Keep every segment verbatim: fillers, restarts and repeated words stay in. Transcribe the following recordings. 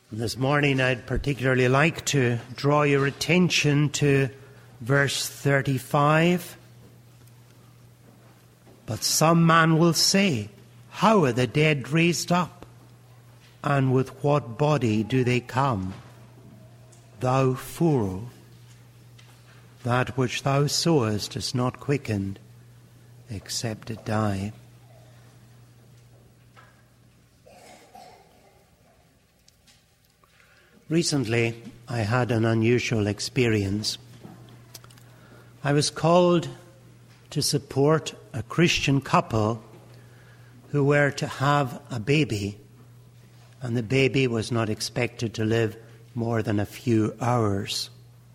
This morning I'd particularly like to draw your attention to verse thirty-five. But some man will say, how are the dead raised up? And with what body do they come? Thou fool, that which thou sowest is not quickened, except it die. Recently, I had an unusual experience. I was called to support a Christian couple who were to have a baby, and the baby was not expected to live more than a few hours.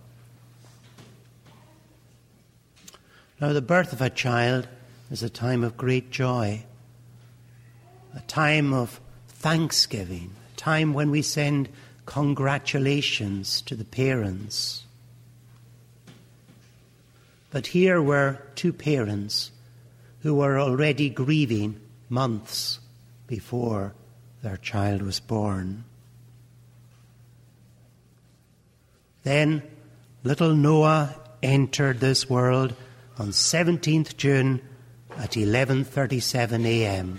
Now, the birth of a child is a time of great joy, a time of thanksgiving, a time when we send congratulations to the parents. But here were two parents who were already grieving months before their child was born. Then little Noah entered this world on seventeenth of June at eleven thirty-seven a.m.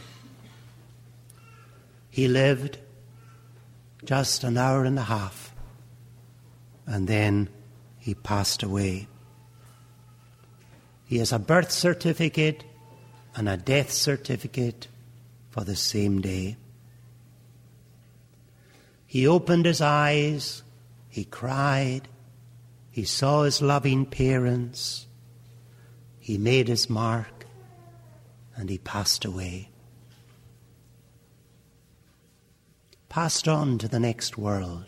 He lived just an hour and a half, and then he passed away. He has a birth certificate and a death certificate for the same day. He opened his eyes, he cried, he saw his loving parents, he made his mark, and he passed away. Passed on to the next world.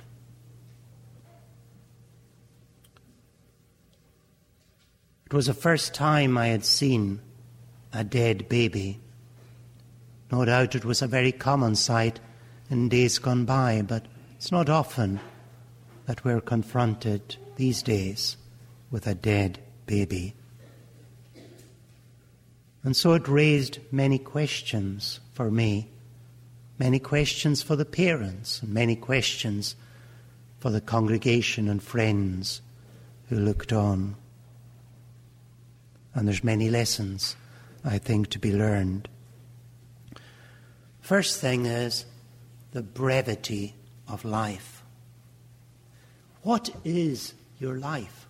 It was the first time I had seen a dead baby. No doubt it was a very common sight in days gone by, but it's not often that we're confronted these days with a dead baby. And so it raised many questions for me. Many questions for the parents, and many questions for the congregation and friends who looked on. And there's many lessons, I think, to be learned. First thing is the brevity of life. What is your life?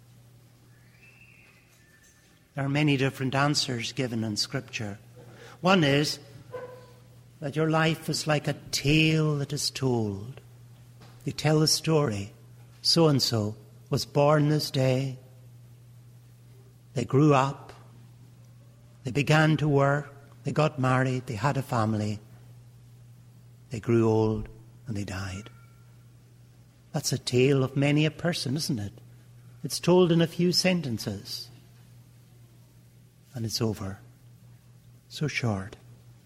There are many different answers given in Scripture. One is that your life is like a tale that is told. You tell the story. So-and-so was born this day. They grew up. They began to work. They got married. They had a family. They grew old and they died. That's a tale of many a person, isn't it? It's told in a few sentences. And it's over. So short.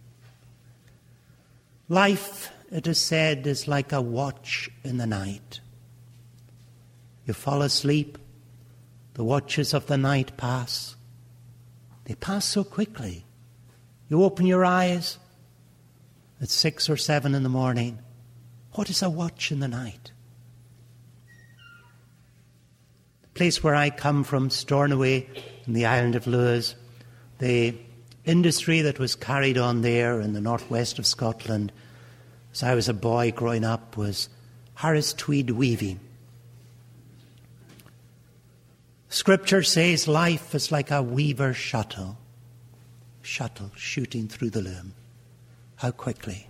Life, it is said, is like a watch in the night. You fall asleep, the watches of the night pass. They pass so quickly. You open your eyes at six or seven in the morning. What is a watch in the night? The place where I come from, Stornoway, in the island of Lewis, the industry that was carried on there in the northwest of Scotland as I was a boy growing up was Harris Tweed weaving. Scripture says life is like a weaver's shuttle, shuttle shooting through the loom. How quickly.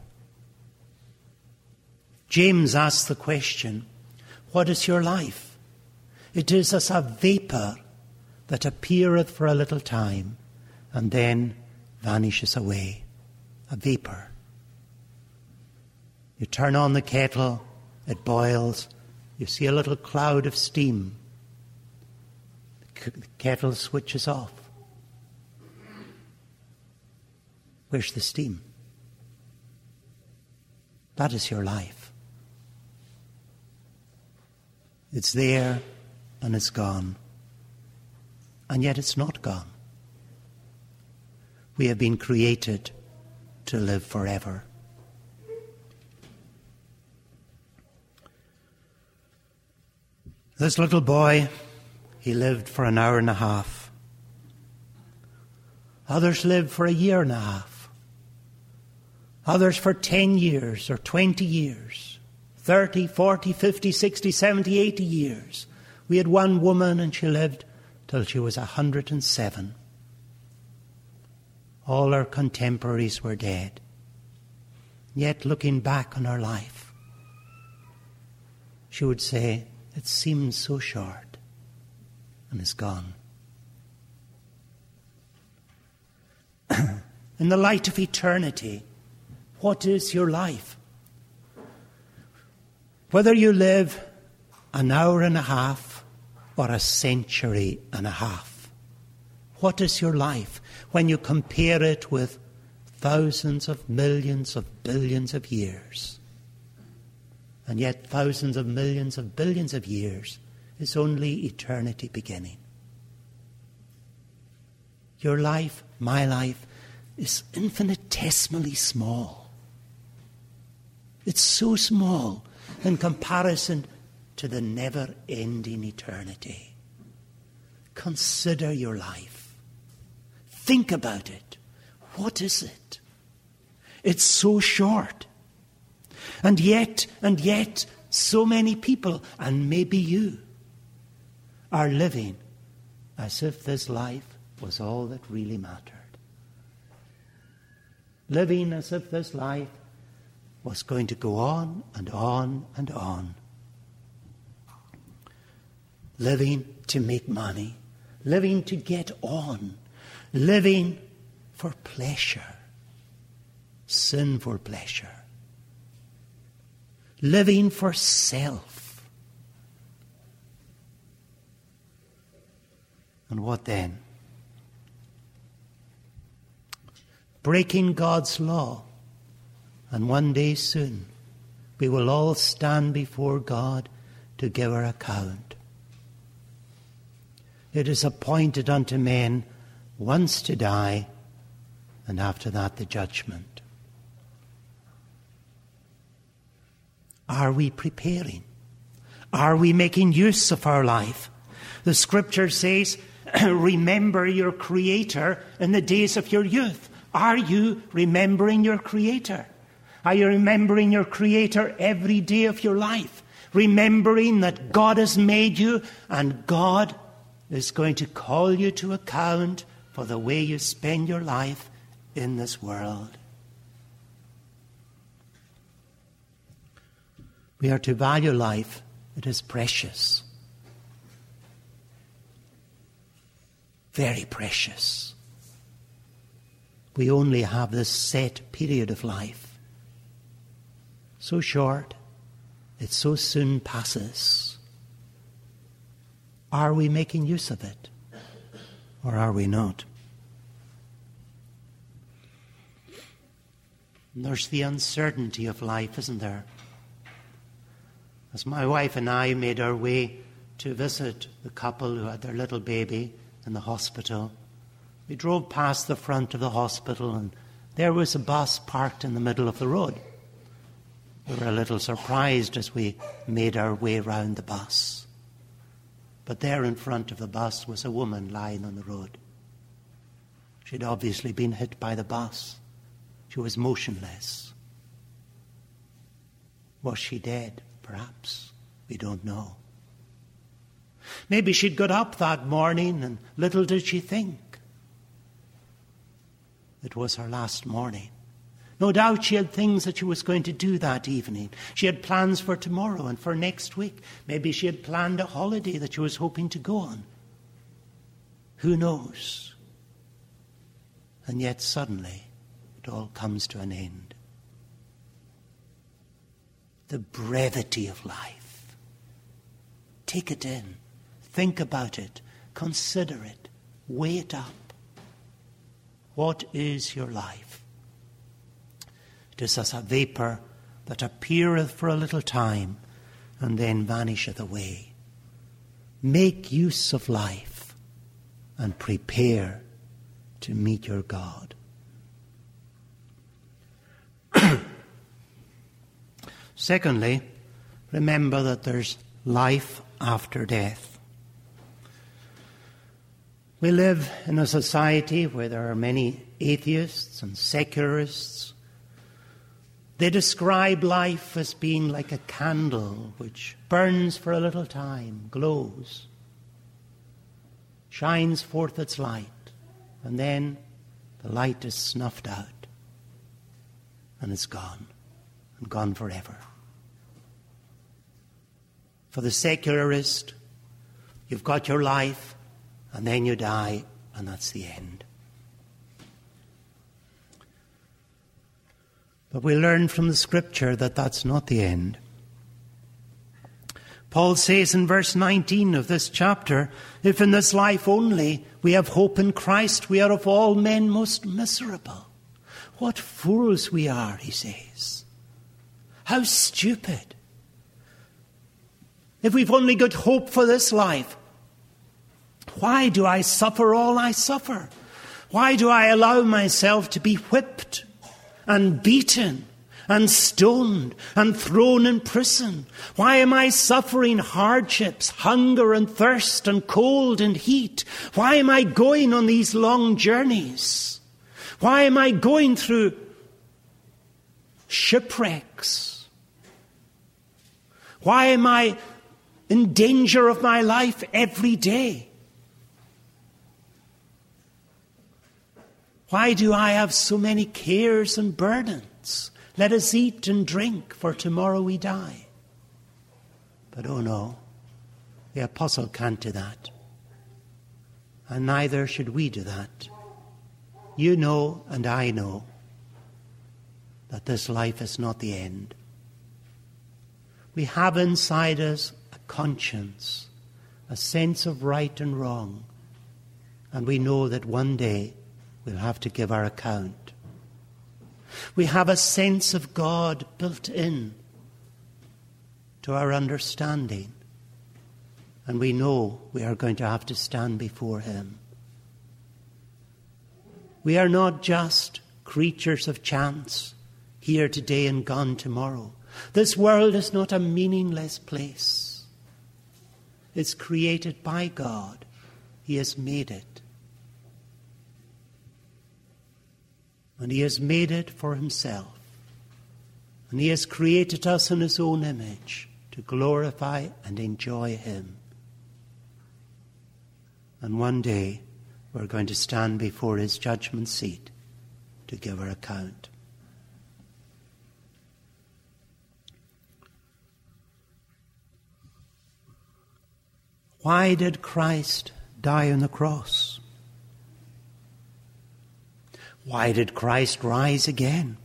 James asks the question, what is your life? It is as a vapour that appeareth for a little time and then vanishes away. A vapour. You turn on the kettle, it boils, you see a little cloud of steam. The kettle switches off. Where's the steam? That is your life. It's there and it's gone. And yet it's not gone. We have been created to live forever. This little boy, he lived for an hour and a half. Others lived for a year and a half. Others for ten years or twenty years, thirty, forty, fifty, sixty, seventy, eighty years. We had one woman and she lived till she was one hundred and seven. All her contemporaries were dead. Yet looking back on her life, she would say, it seems so short and is gone. In the light of eternity, what is your life? Whether you live an hour and a half or a century and a half, what is your life when you compare it with thousands of millions of billions of years? And yet thousands of millions of billions of years is only eternity beginning. Your life, my life, is infinitesimally small. It's so small in comparison to the never-ending eternity. Consider your life. Think about it. What is it? It's so short. And yet, and yet, so many people, and maybe you, are living as if this life was all that really mattered. Living as if this life was going to go on and on and on. Living to make money. Living to get on. Living for pleasure. Sinful pleasure. Living for self. And what then? Breaking God's law. And one day soon, we will all stand before God to give our account. It is appointed unto men once to die, and after that the judgment. Are we preparing? Are we making use of our life? The scripture says, remember your Creator in the days of your youth. Are you remembering your Creator? Are you remembering your Creator every day of your life? Remembering that God has made you and God is going to call you to account for the way you spend your life in this world. We are to value life. It is precious. Very precious. We only have this set period of life. So short, it so soon passes. Are we making use of it? Or are we not? And there's the uncertainty of life, isn't there? As my wife and I made our way to visit the couple who had their little baby in the hospital, we drove past the front of the hospital and there was a bus parked in the middle of the road. We were a little surprised as we made our way round the bus. But there in front of the bus was a woman lying on the road. She'd obviously been hit by the bus. She was motionless. Was she dead? Perhaps. We don't know. Maybe she'd got up that morning and little did she think it was her last morning. No doubt she had things that she was going to do that evening. She had plans for tomorrow and for next week. Maybe she had planned a holiday that she was hoping to go on. Who knows? And yet suddenly it all comes to an end. The brevity of life. Take it in. Think about it. Consider it. Weigh it up. What is your life? It is as a vapour that appeareth for a little time and then vanisheth away. Make use of life and prepare to meet your God. Secondly, remember that there's life after death. We live in a society where there are many atheists and secularists. They describe life as being like a candle which burns for a little time, glows, shines forth its light, and then the light is snuffed out and it's gone, and gone forever. For the secularist, you've got your life, and then you die, and that's the end. But we learn from the Scripture that that's not the end. Paul says in verse nineteen of this chapter, if in this life only we have hope in Christ, we are of all men most miserable. What fools we are, he says. How stupid. If we've only got hope for this life, why do I suffer all I suffer? Why do I allow myself to be whipped and beaten and stoned and thrown in prison? Why am I suffering hardships, hunger and thirst and cold and heat? Why am I going on these long journeys? Why am I going through shipwrecks? Why am I in danger of my life every day? Why do I have so many cares and burdens? Let us eat and drink, for tomorrow we die. But oh no, the apostle can't do that. And neither should we do that. You know and I know that this life is not the end. We have inside us a conscience, a sense of right and wrong, and we know that one day we'll have to give our account. We have a sense of God built in to our understanding, and we know we are going to have to stand before him. We are not just creatures of chance, here today and gone tomorrow. This world is not a meaningless place. It's created by God. He has made it. And he has made it for himself. And he has created us in his own image to glorify and enjoy him. And one day we're going to stand before his judgment seat to give our account. Why did Christ die on the cross? Why did Christ rise again?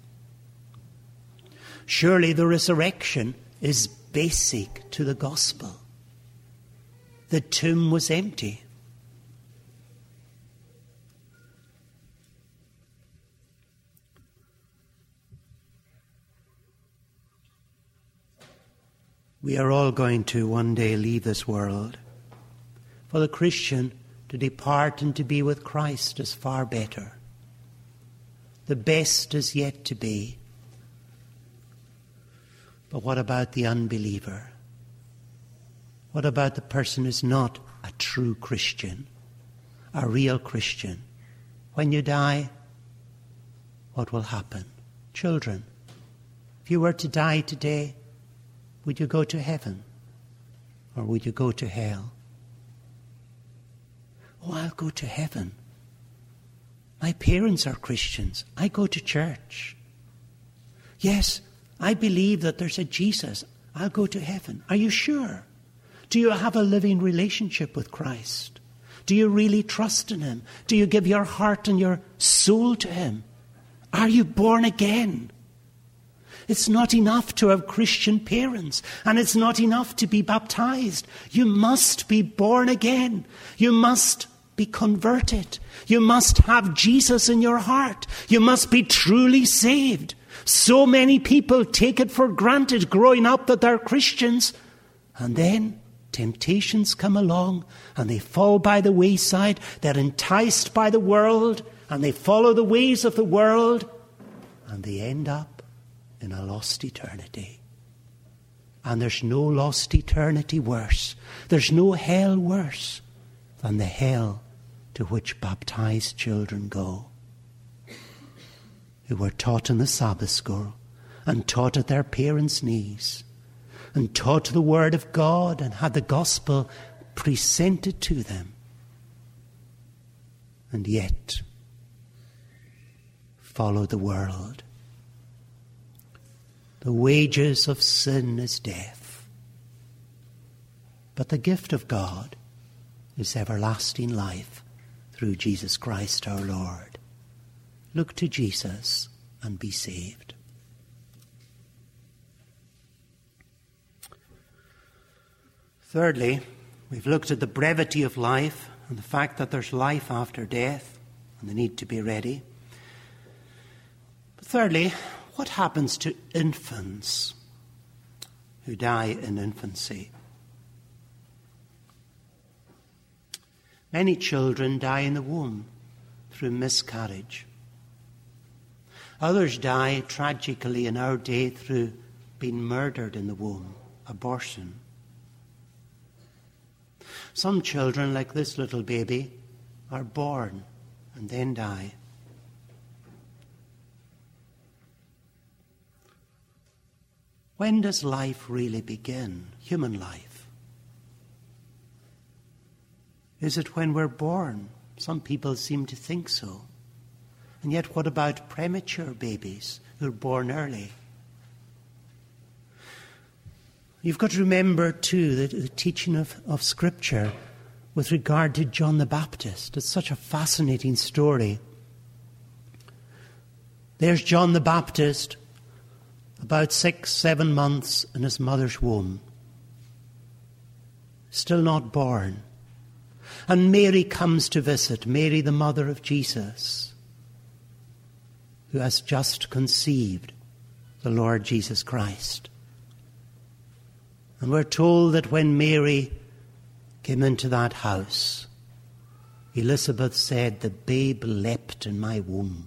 Surely the resurrection is basic to the gospel. The tomb was empty. We are all going to one day leave this world. For the Christian, to depart and to be with Christ is far better. The best is yet to be. But what about the unbeliever? What about the person who's not a true Christian, a real Christian? When you die, what will happen? Children, if you were to die today, would you go to heaven or would you go to hell? Oh, I'll go to heaven. My parents are Christians. I go to church. Yes, I believe that there's a Jesus. I'll go to heaven. Are you sure? Do you have a living relationship with Christ? Do you really trust in him? Do you give your heart and your soul to him? Are you born again? It's not enough to have Christian parents, and it's not enough to be baptized. You must be born again. You must be converted. You must have Jesus in your heart. You must be truly saved. So many people take it for granted growing up that they're Christians, and then temptations come along and they fall by the wayside. They're enticed by the world and they follow the ways of the world, and they end up in a lost eternity. And there's no lost eternity worse. There's no hell worse than the hell to which baptized children go, who were taught in the Sabbath school and taught at their parents' knees and taught the Word of God and had the gospel presented to them. And yet follow the world. The wages of sin is death, but the gift of God is everlasting life through Jesus Christ our Lord. Look to Jesus and be saved. Thirdly, we've looked at the brevity of life and the fact that there's life after death and the need to be ready. But thirdly, what happens to infants who die in infancy? Many children die in the womb through miscarriage. Others die tragically in our day through being murdered in the womb, abortion. Some children, like this little baby, are born and then die. When does life really begin, human life? Is it when we're born? Some people seem to think so. And yet what about premature babies who are born early? You've got to remember, too, the, the teaching of, of Scripture with regard to John the Baptist. It's such a fascinating story. There's John the Baptist, about six, seven months in his mother's womb, still not born. And Mary comes to visit, Mary the mother of Jesus, who has just conceived the Lord Jesus Christ. And we're told that when Mary came into that house, Elizabeth said, "The babe leapt in my womb."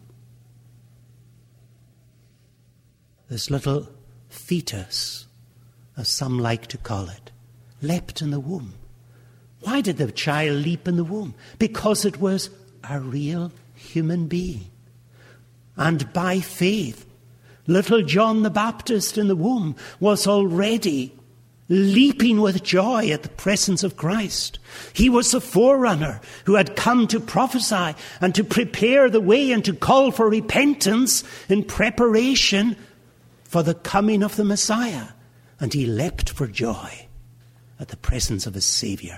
This little fetus, as some like to call it, leapt in the womb. Why did the child leap in the womb? Because it was a real human being. And by faith, little John the Baptist in the womb was already leaping with joy at the presence of Christ. He was the forerunner who had come to prophesy and to prepare the way and to call for repentance in preparation for the coming of the Messiah. And he leapt for joy at the presence of his Saviour.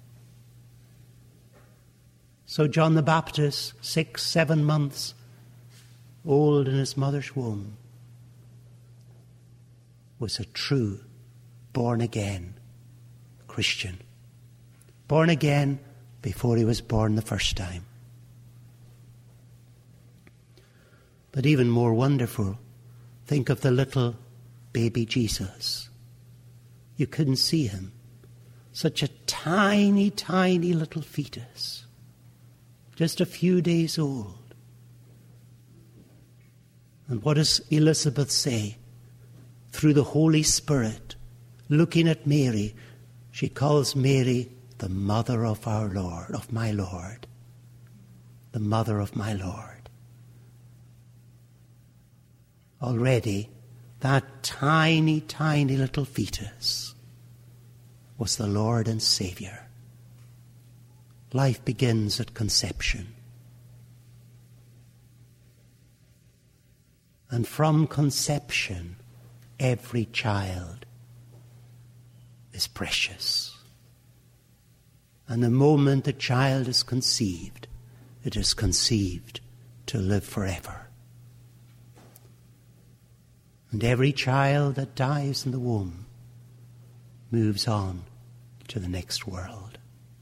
So John the Baptist, six, seven months old in his mother's womb, was a true born-again Christian. Born again before he was born the first time. But even more wonderful, think of the little baby Jesus. You couldn't see him. Such a tiny, tiny little fetus. Just a few days old. And what does Elizabeth say? Through the Holy Spirit, looking at Mary, she calls Mary the mother of our Lord, of my Lord. The mother of my Lord. Already, that tiny, tiny little fetus was the Lord and Saviour. Life begins at conception. And from conception, every child is precious. And the moment the child is conceived, it is conceived to live forever. And every child that dies in the womb moves on to the next world.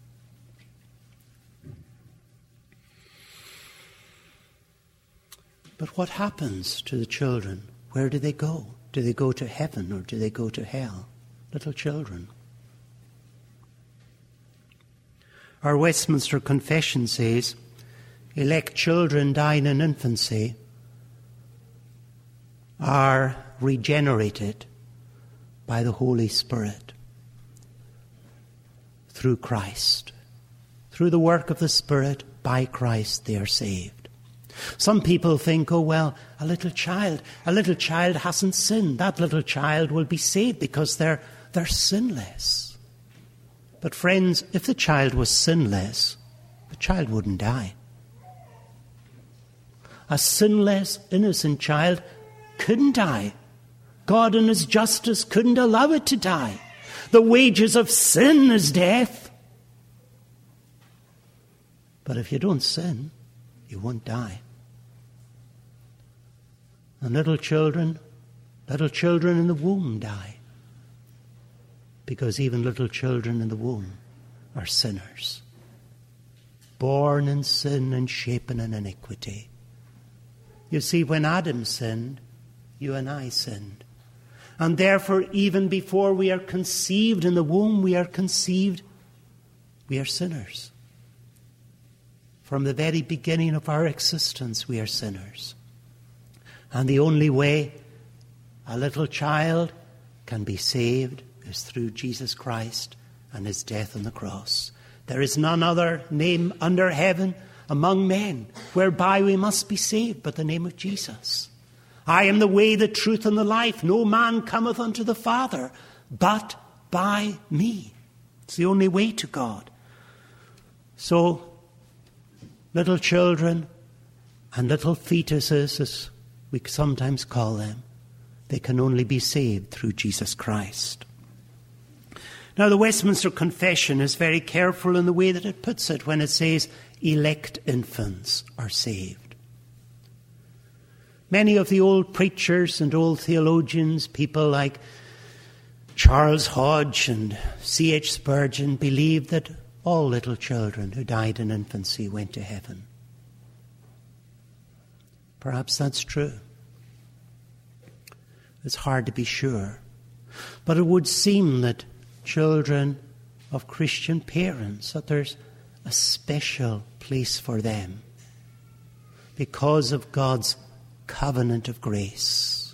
But what happens to the children? Where do they go? Do they go to heaven or do they go to hell? Little children. Our Westminster Confession says, elect children dying in infancy are regenerated by the Holy Spirit through Christ. Through the work of the Spirit, by Christ, they are saved. Some people think, oh, well, a little child, a little child hasn't sinned. That little child will be saved because they're, they're sinless. But friends, if the child was sinless, the child wouldn't die. A sinless, innocent child couldn't die. God in his justice couldn't allow it to die. The wages of sin is death. But if you don't sin, you won't die. And little children, little children in the womb die. Because even little children in the womb are sinners. Born in sin and shapen in iniquity. You see, when Adam sinned, you and I sinned. And therefore, even before we are conceived in the womb, we are conceived, we are sinners. From the very beginning of our existence, we are sinners. And the only way a little child can be saved is through Jesus Christ and his death on the cross. There is none other name under heaven among men whereby we must be saved but the name of Jesus. I am the way, the truth, and the life. No man cometh unto the Father but by me. It's the only way to God. So, little children and little fetuses, as we sometimes call them, they can only be saved through Jesus Christ. Now, the Westminster Confession is very careful in the way that it puts it when it says, elect infants are saved. Many of the old preachers and old theologians, people like Charles Hodge and C H Spurgeon, believed that all little children who died in infancy went to heaven. Perhaps that's true. It's hard to be sure. But it would seem that children of Christian parents, that there's a special place for them because of God's covenant of grace.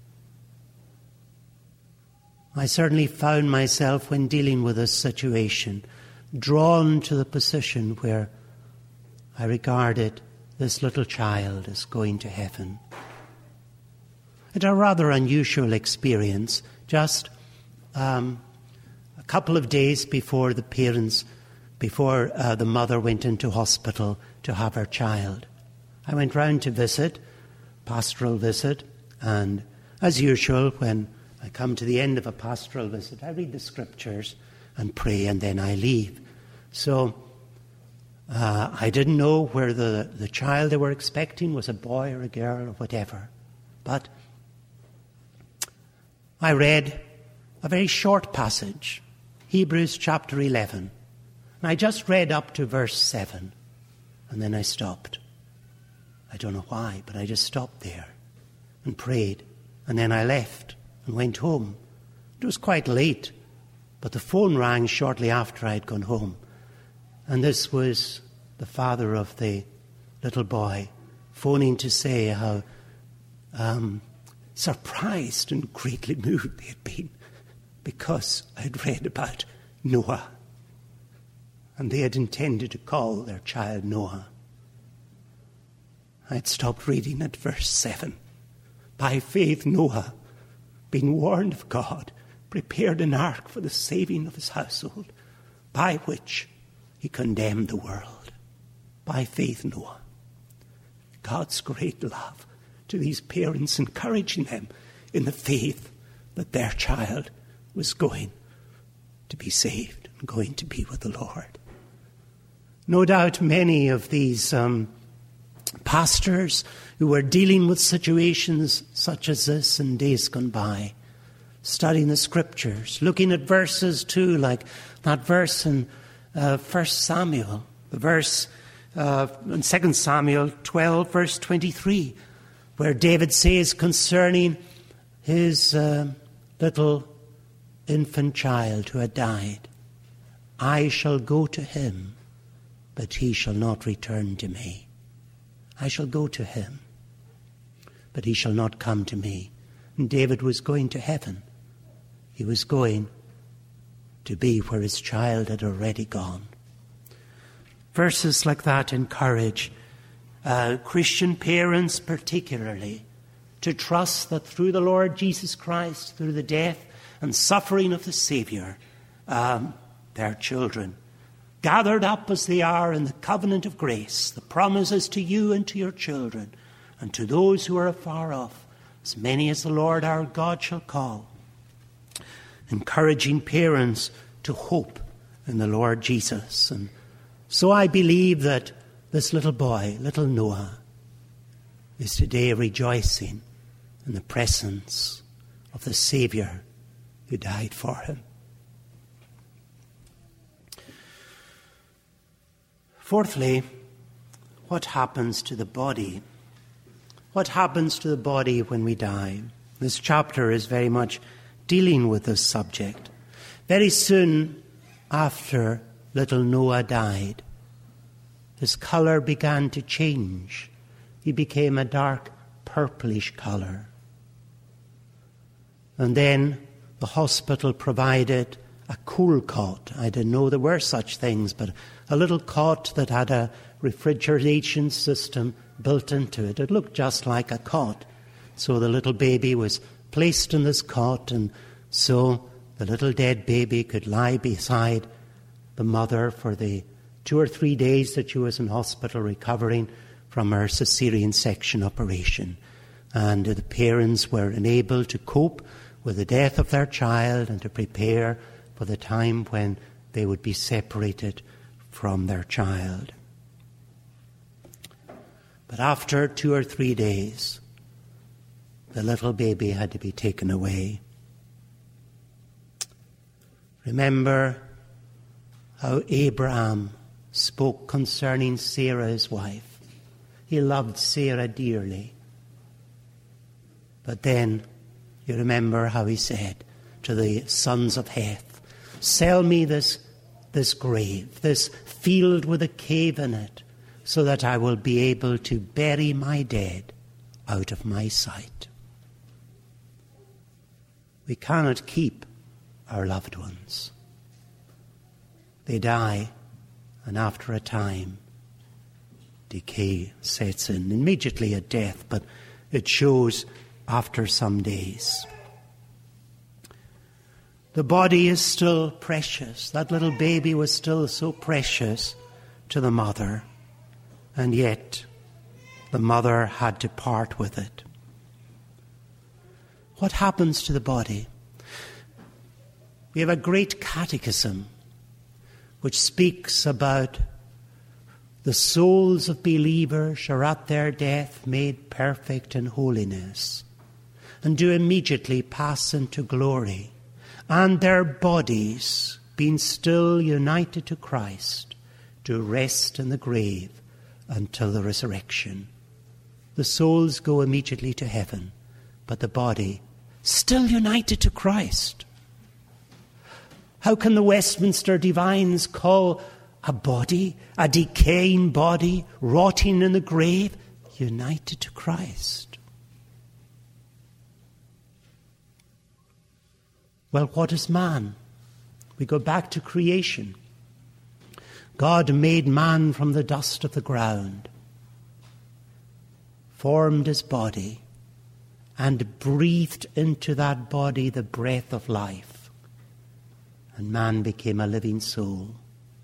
I certainly found myself, when dealing with this situation, drawn to the position where I regarded this little child as going to heaven. It's a rather unusual experience. Just um, a couple of days before the parents, before uh, the mother went into hospital to have her child, I went round to visit, pastoral visit, and as usual, when I come to the end of a pastoral visit, I read the scriptures and pray, and then I leave. So uh, I didn't know where the, the child they were expecting was a boy or a girl or whatever. But I read a very short passage, Hebrews chapter eleven. And I just read up to verse seven, and then I stopped. I don't know why, but I just stopped there and prayed. And then I left and went home. It was quite late, but the phone rang shortly after I'd gone home. And this was the father of the little boy phoning to say how um, surprised and greatly moved they had been because I'd read about Noah. And they had intended to call their child Noah. I'd stopped reading at verse seven. By faith Noah, being warned of God, prepared an ark for the saving of his household, by which he condemned the world. By faith Noah. God's great love to these parents, encouraging them in the faith that their child was going to be saved and going to be with the Lord. No doubt many of these um, pastors who were dealing with situations such as this in days gone by, studying the scriptures, looking at verses too, like that verse in uh, First Samuel, the verse uh, in Second Samuel twelve, verse twenty-three, where David says concerning his uh, little infant child who had died, I shall go to him, but he shall not return to me. I shall go to him, but he shall not come to me. And David was going to heaven. he was going to be where his child had already gone. Verses like that encourage uh, Christian parents particularly to trust that through the Lord Jesus Christ, through the death and suffering of the Saviour, um, their children, gathered up as they are in the covenant of grace, the promises to you and to your children, and to those who are afar off, as many as the Lord our God shall call, encouraging parents to hope in the Lord Jesus. And so I believe that this little boy, little Noah, is today rejoicing in the presence of the Saviour who died for him. Fourthly, what happens to the body? What happens to the body when we die? This chapter is very much dealing with this subject. Very soon after little Noah died, his colour began to change. He became a dark purplish colour. And then the hospital provided a cool cot. I didn't know there were such things, but a little cot that had a refrigeration system built into it. It looked just like a cot. So the little baby was placed in this cot, and so the little dead baby could lie beside the mother for the two or three days that she was in hospital recovering from her cesarean section operation. And the parents were enabled to cope with the death of their child and to prepare for the time when they would be separated from their child. But after two or three days, the little baby had to be taken away. Remember how Abraham spoke concerning Sarah, his wife. He loved Sarah dearly. But then you remember how he said to the sons of Heth, "Sell me this, this grave, this field with a cave in it, so that I will be able to bury my dead out of my sight." We cannot keep our loved ones. They die, and after a time, decay sets in, immediately at death, but it shows after some days. The body is still precious. That little baby was still so precious to the mother, and yet the mother had to part with it. What happens to the body? We have a great catechism which speaks about the souls of believers are at their death made perfect in holiness, and do immediately pass into glory, and their bodies, being still united to Christ, do rest in the grave until the resurrection. The souls go immediately to heaven, but the body still united to Christ. How can the Westminster divines call a body, a decaying body, rotting in the grave, united to Christ? Well, what is man? We go back to creation. God made man from the dust of the ground, formed his body, and breathed into that body the breath of life. And man became a living soul.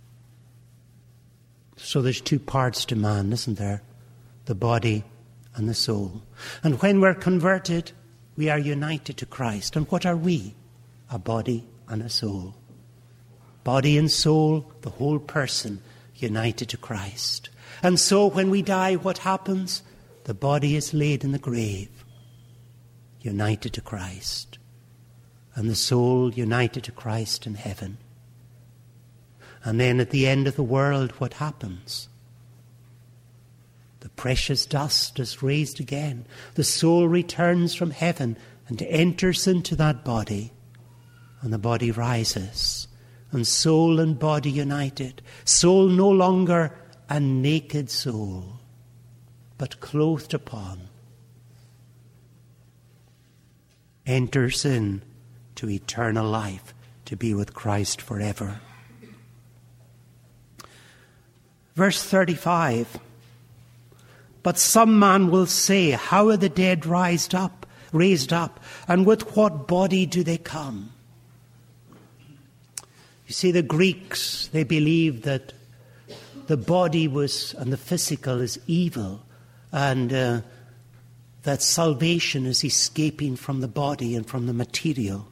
So there's two parts to man, isn't there? The body and the soul. And when we're converted, we are united to Christ. And what are we? A body and a soul. Body and soul, the whole person, united to Christ. And so when we die, what happens? The body is laid in the grave, united to Christ. And the soul united to Christ in heaven. And then at the end of the world, what happens? The precious dust is raised again. The soul returns from heaven and enters into that body. And the body rises. And soul and body united. Soul no longer a naked soul, but clothed upon, enters in to eternal life, to be with Christ forever. Verse thirty-five. But some man will say, how are the dead raised up, raised up, and with what body do they come? You see, the Greeks, they believed that the body was, and the physical is evil, and uh, that salvation is escaping from the body and from the material.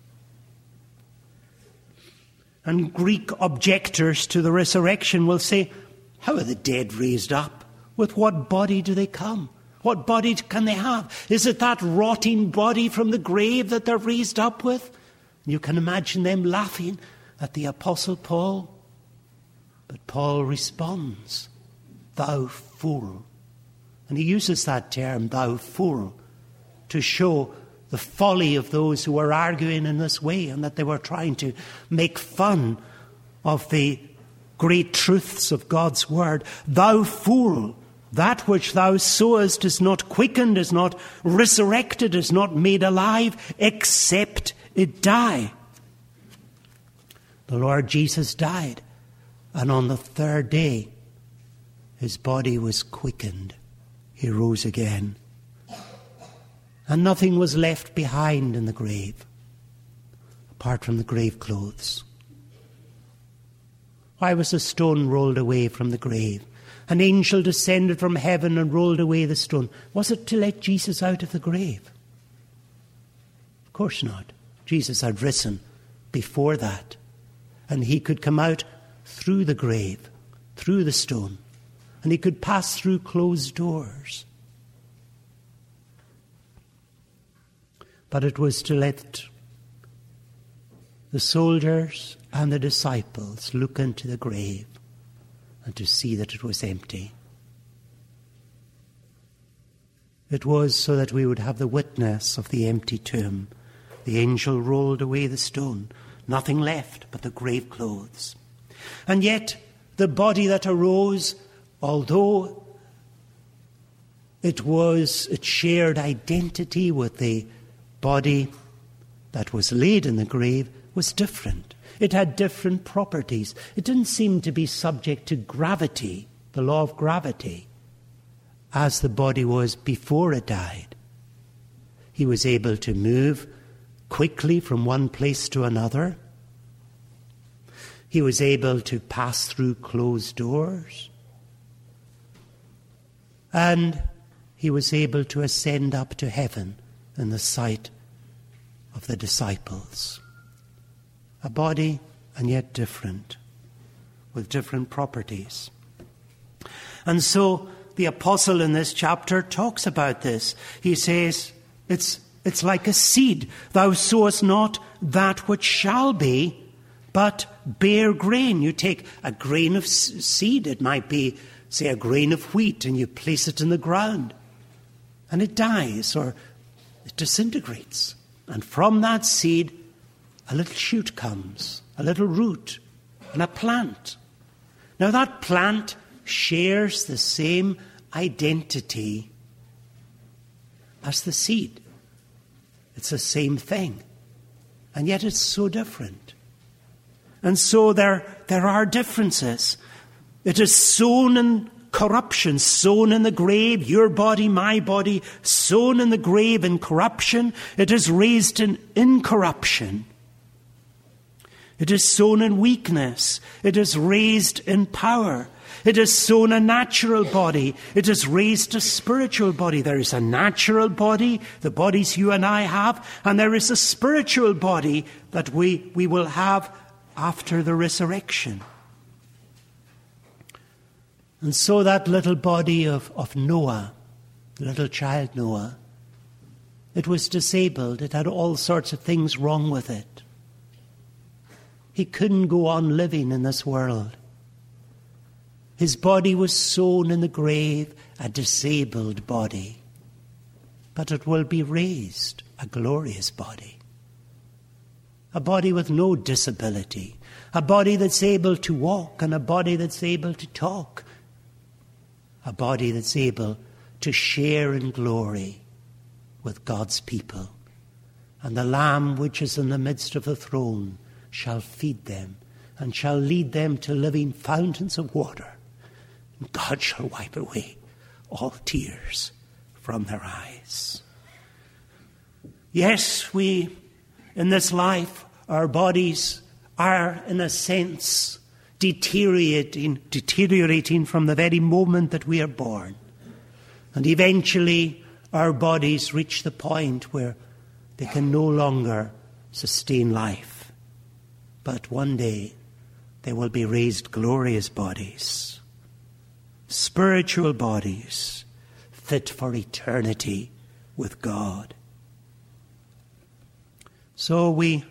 And Greek objectors to the resurrection will say, how are the dead raised up? With what body do they come? What body can they have? Is it that rotting body from the grave that they're raised up with? You can imagine them laughing at the Apostle Paul. But Paul responds, thou fool. And he uses that term, thou fool, to show the folly of those who were arguing in this way, and that they were trying to make fun of the great truths of God's word. Thou fool, that which thou sowest is not quickened, is not resurrected, is not made alive, except it die. The Lord Jesus died, and on the third day his body was quickened. He rose again. And nothing was left behind in the grave, apart from the grave clothes. Why was a stone rolled away from the grave? An angel descended from heaven and rolled away the stone. Was it to let Jesus out of the grave? Of course not. Jesus had risen before that, and he could come out through the grave, through the stone, and he could pass through closed doors. But it was to let the soldiers and the disciples look into the grave and to see that it was empty. It was so that we would have the witness of the empty tomb. The angel rolled away the stone, nothing left but the grave clothes. And yet the body that arose, although it was, it shared identity with the body that was laid in the grave, was different. It had different properties. It didn't seem to be subject to gravity, the law of gravity, as the body was before it died. He was able to move quickly from one place to another. He was able to pass through closed doors. And he was able to ascend up to heaven in the sight of the disciples. A body, and yet different, with different properties. And so the apostle in this chapter talks about this. He says, it's, it's like a seed. Thou sowest not that which shall be, but bare grain. You take a grain of seed, it might be, say, a grain of wheat, and you place it in the ground, and it dies, or it disintegrates. And from that seed, a little shoot comes, a little root, and a plant. Now that plant shares the same identity as the seed. It's the same thing. And yet it's so different. And so there, there are differences. It is sown in corruption, sown in the grave, your body, my body, sown in the grave in corruption. It is raised in incorruption. It is sown in weakness. It is raised in power. It is sown a natural body. It is raised a spiritual body. There is a natural body, the bodies you and I have, and there is a spiritual body that we, we will have after the resurrection. And so that little body of, of Noah, the little child Noah, it was disabled. It had all sorts of things wrong with it. He couldn't go on living in this world. His body was sown in the grave, a disabled body. But it will be raised, a glorious body. A body with no disability. A body that's able to walk and a body that's able to talk. A body that's able to share in glory with God's people. And the Lamb which is in the midst of the throne shall feed them, and shall lead them to living fountains of water. And God shall wipe away all tears from their eyes. Yes, we, in this life, our bodies are, in a sense, deteriorating, deteriorating from the very moment that we are born. And eventually, our bodies reach the point where they can no longer sustain life. But one day, they will be raised glorious bodies, spiritual bodies, fit for eternity with God. So we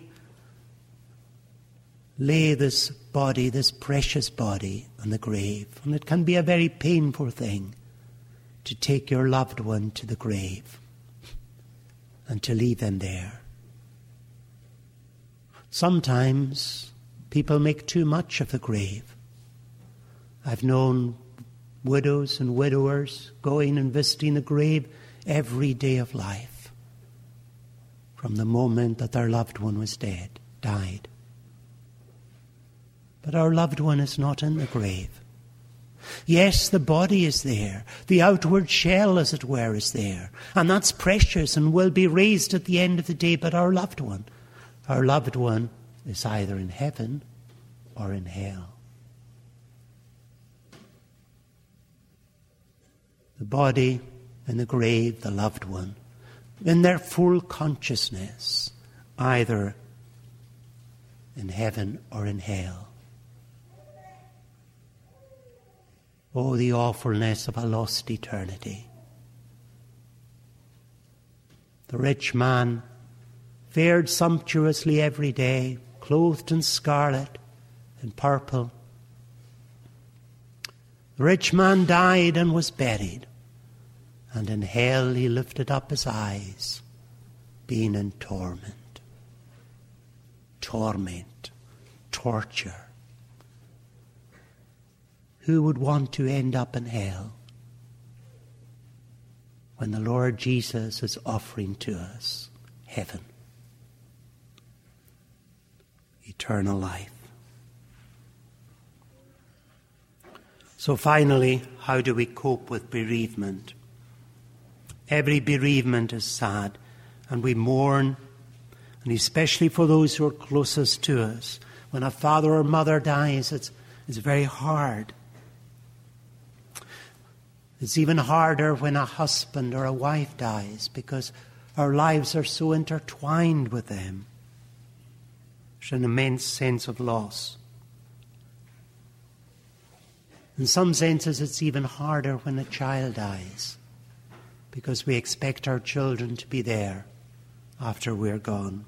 lay this body, this precious body, in the grave. And it can be a very painful thing to take your loved one to the grave and to leave them there. Sometimes people make too much of the grave. I've known widows and widowers going and visiting the grave every day of life from the moment that their loved one was dead, died. But our loved one is not in the grave. Yes, the body is there. The outward shell, as it were, is there. And that's precious and will be raised at the end of the day. But our loved one, our loved one is either in heaven or in hell. The body in the grave, the loved one, in their full consciousness, either in heaven or in hell. Oh, the awfulness of a lost eternity. The rich man fared sumptuously every day, clothed in scarlet and purple. The rich man died and was buried, and in hell he lifted up his eyes, being in torment. Torment, torture. Who would want to end up in hell when the Lord Jesus is offering to us heaven, eternal life? So finally, how do we cope with bereavement? Every bereavement is sad, and we mourn, and especially for those who are closest to us. When a father or mother dies, it's, it's very hard. It's even harder when a husband or a wife dies, because our lives are so intertwined with them. There's an immense sense of loss. In some senses, it's even harder when a child dies, because we expect our children to be there after we're gone.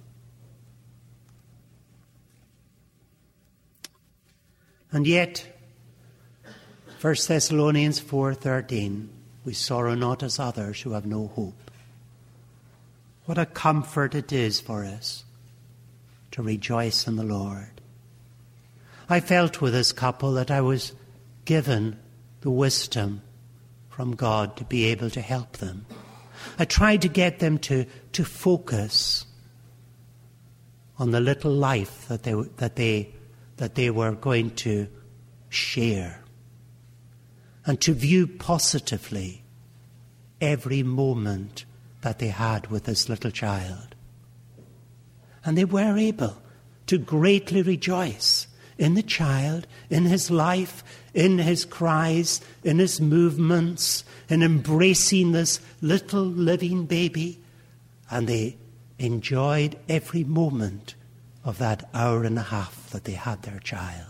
And yet, First Thessalonians four thirteen, we sorrow not as others who have no hope. What a comfort it is for us to rejoice in the Lord. I felt with this couple that I was given the wisdom from God to be able to help them. I tried to get them to, to focus on the little life that they, that they, that they were going to share, and to view positively every moment that they had with this little child. And they were able to greatly rejoice in the child, in his life, in his cries, in his movements, in embracing this little living baby. And they enjoyed every moment of that hour and a half that they had their child.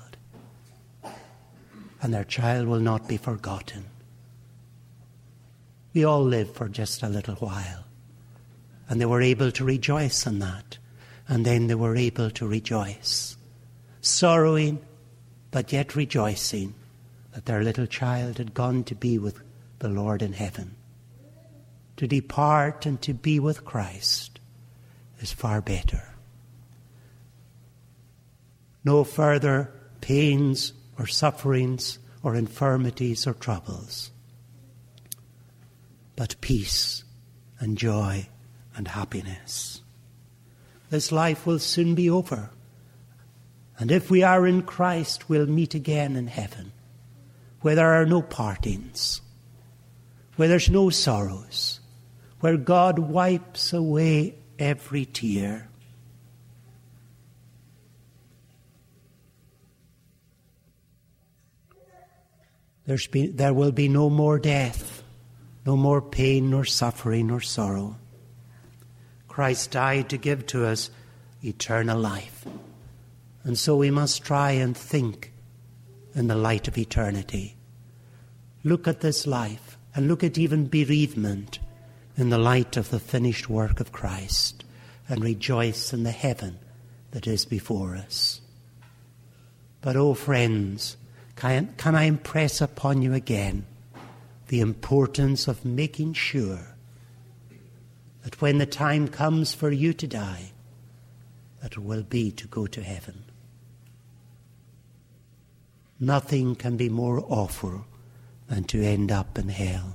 And their child will not be forgotten. We all live for just a little while. And they were able to rejoice in that. And then they were able to rejoice, sorrowing, but yet rejoicing that their little child had gone to be with the Lord in heaven. To depart and to be with Christ is far better. No further pains or sufferings or infirmities or troubles, but peace and joy and happiness. This life will soon be over. And if we are in Christ, we'll meet again in heaven, where there are no partings, where there's no sorrows, where God wipes away every tear. There's been, there will be no more death, no more pain, nor suffering, nor sorrow. Christ died to give to us eternal life. And so we must try and think in the light of eternity. Look at this life and look at even bereavement in the light of the finished work of Christ, and rejoice in the heaven that is before us. But, oh friends, can, can I impress upon you again the importance of making sure that when the time comes for you to die, that it will be to go to heaven. Nothing can be more awful than to end up in hell.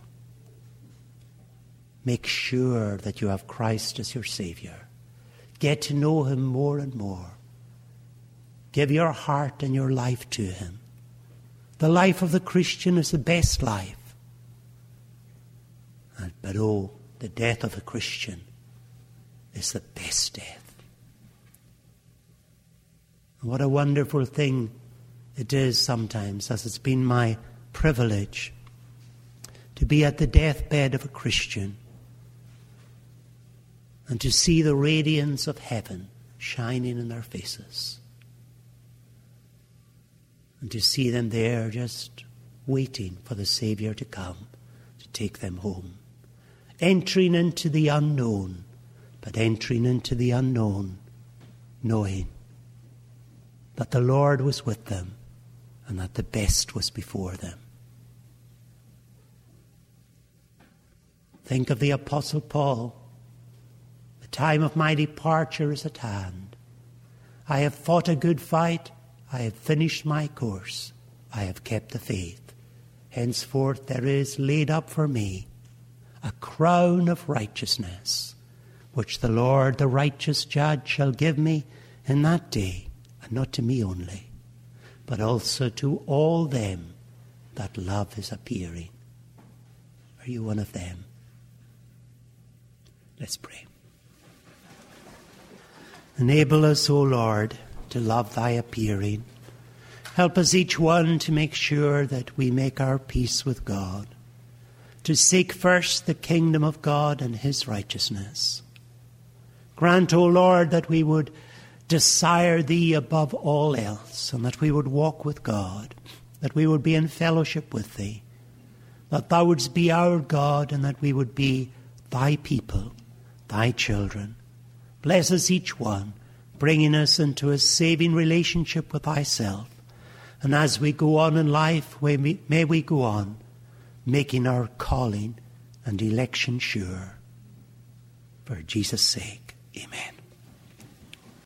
Make sure that you have Christ as your Savior. Get to know him more and more. Give your heart and your life to him. The life of the Christian is the best life. And, but oh, the death of a Christian is the best death. And what a wonderful thing it is sometimes, as it's been my privilege to be at the deathbed of a Christian and to see the radiance of heaven shining in their faces, and to see them there just waiting for the Savior to come to take them home, entering into the unknown, but entering into the unknown knowing that the Lord was with them and that the best was before them. Think of the Apostle Paul. The time of my departure is at hand. I have fought a good fight. I have finished my course. I have kept the faith. Henceforth there is laid up for me a crown of righteousness, which the Lord, the righteous judge, shall give me in that day, and not to me only, but also to all them that love his appearing. Are you one of them? Let's pray. Enable us, O Lord, to love thy appearing. Help us each one to make sure that we make our peace with God, to seek first the kingdom of God and his righteousness. Grant, O Lord, that we would desire thee above all else, and that we would walk with God, that we would be in fellowship with thee, that thou wouldst be our God, and that we would be thy people, thy children. Bless us each one, bringing us into a saving relationship with thyself. And as we go on in life, may we go on making our calling and election sure. For Jesus' sake, amen.